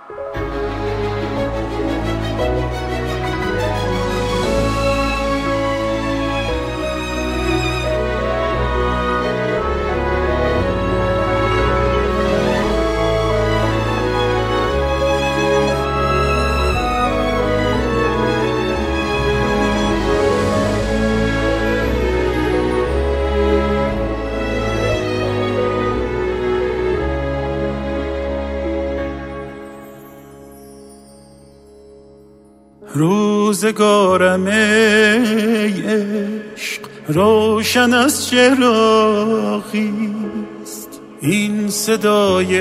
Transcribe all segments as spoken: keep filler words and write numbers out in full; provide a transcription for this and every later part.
روزگارم ای عشق روشن از چراغیست، این صدای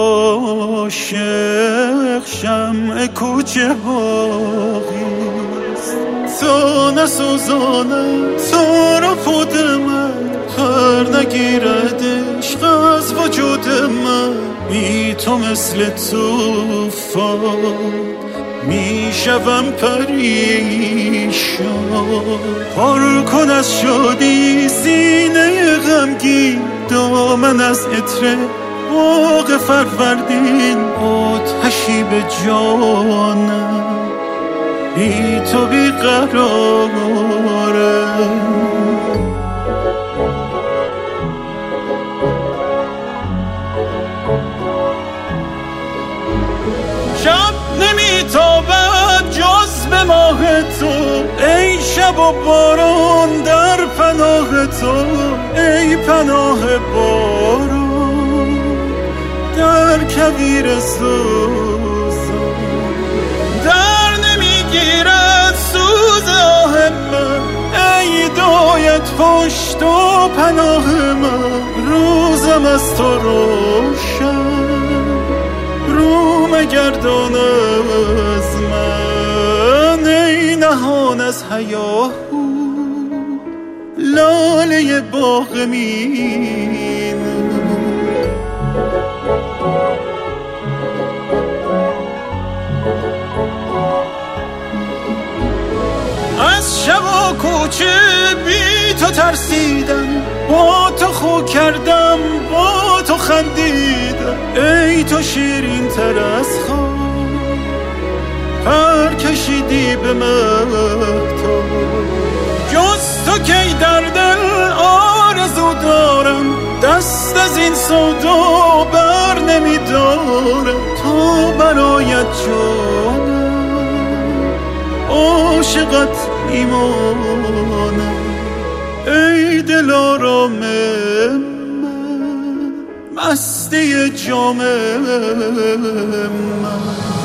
عاشق شمع کوچه هاغیست. تا نسوزانم تو را پود من، پر نگیرد عشق از وجود من. بی تو مثل طوفان میشوم پریشان. پر کن از شادی سینه غمگین، دامن از عطر باغ فروردین. آتشی به جانم بی تو بی قرارم. شب نمیتابد جز به ماه تو، ای شب و باران در پناه تو. ای پناه باران در کویر سوزان، در نمیگیرد سوز آه من. ای دایت پشت و پناه من، روزم از تو روشن رو مگردان از من. ای نهان از هیاهو لاله باغ مینو. از شب و کوچه بی تو ترسیدم، با تو خو کردم با تو خندیدم. ای تو شیرین تر از خواب پر کشیدی به مهتاب. جز تو کی در دل آرزو دارم، دست از این سودا بر نمیدارم. تو برایت جانم عاشقت ایمانم. ای دلارام من مستی جام من.